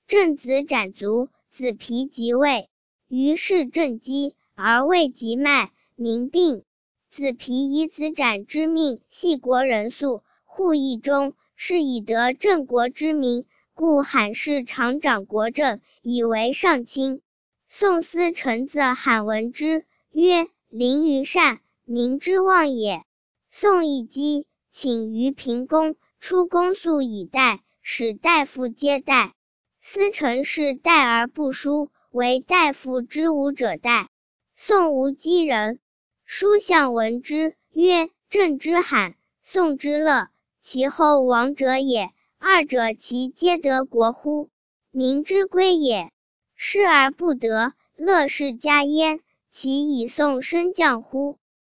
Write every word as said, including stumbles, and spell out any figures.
郑子斩卒，子皮即位，于是正饥，而未及脉，民病。子皮以子斩之命系国人粟，户邑中，是以得郑国之名，故罕氏常掌国政，以为上卿。宋司臣子罕闻之，曰：临于善，民之望也。宋义基，请于平公，出公粟以待，使大夫接待。司臣是待而不书，为大夫之武者待。宋无基人。书相闻之，曰：郑之罕，宋之乐，其后亡者也，二者其皆得国乎？民之归也。失而不得，乐氏家焉，其以宋升降乎？